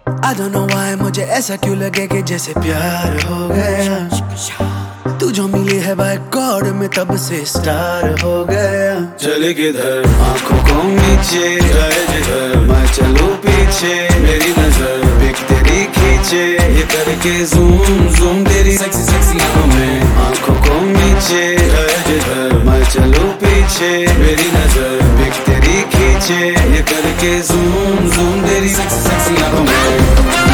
I don't know why मुझे ऐसा क्यों लगे कि जैसे प्यार हो गया। तू जो मिली है बाय गॉड में तब से स्टार हो गया। चले किधर आंखों को नीचे जाए जिधर मैं चलूं पीछे मेरी नजर पिक तेरी खींचे ये करके जूम जूम तेरी सेक्सी सेक्सी आंखों में। आंखों को नीचे जाए जिधर मैं चलूं पीछे मेरी नजर पिक तेरी खींचे ये करके जूम जूम तेरी सेक्सी सेक्सी आंखों में।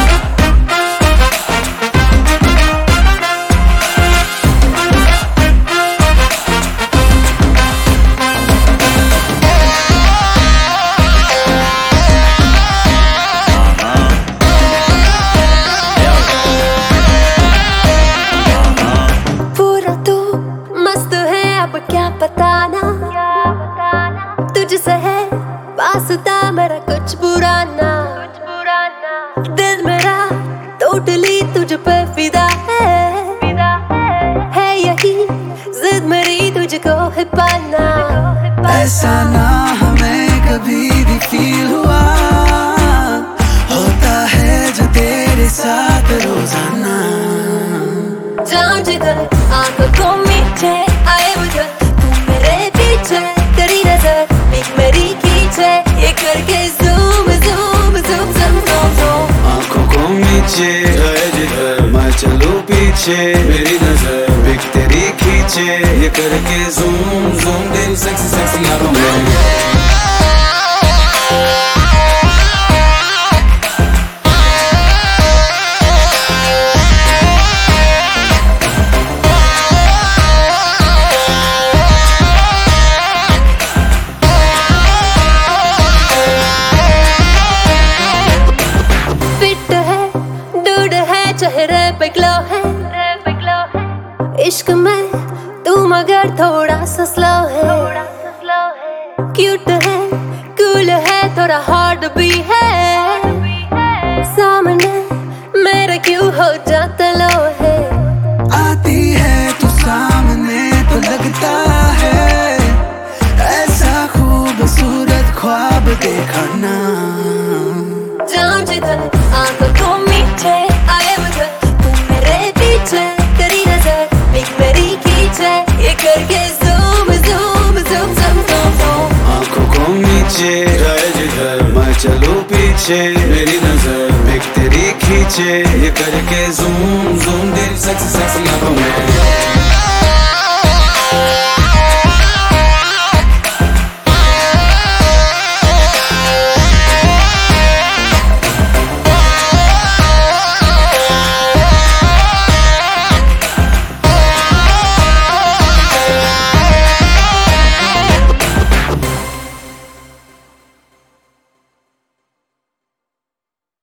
क्या बताना तुझसे है वास्ता मेरा कुछ बुराना। दिल मेरा टोटली तुझ पे फिदा है यही जिद मेरी तुझको है पाना। ऐसा ना हमें कभी भी फील हुआ होता है जो तेरे साथ रोजाना। जाऊं जिधर आंखों को मीठे आए उधर तू मेरे पीछे तेरी नजर एक मेरी खींचे ये करके zoom zoom zoom zoom zoom zoom. आंखों को नीचे आए जिधर मैं चलूं पीछे मेरी नजर एक तेरी खींचे ये करके जूम जूम तेरी सेक्सी सेक्सी आंखों में। चेहरे पे ग्लो है इश्क में तू मगर थोड़ा सा स्लो है। क्यूट है कूल है थोड़ा हार्ड भी है सामने मेरे क्यों हो जाता लो है। आती है तू सामने तो लगता है ऐसा खूबसूरत ख्वाब देखा ना। जाऊं जिधर आंखों को मीठे आए उधर तू मेरे पीछे तेरी नजर एक मेरी खींचे ये करके zoom zoom zoom zoom zoom zoom. आंखों को नीचे जाए जिधर मैं चलूं पीछे मेरी नजर एक तेरी खींचे ये करके जूम जूम तेरी सेक्सी सेक्सी आंखों में।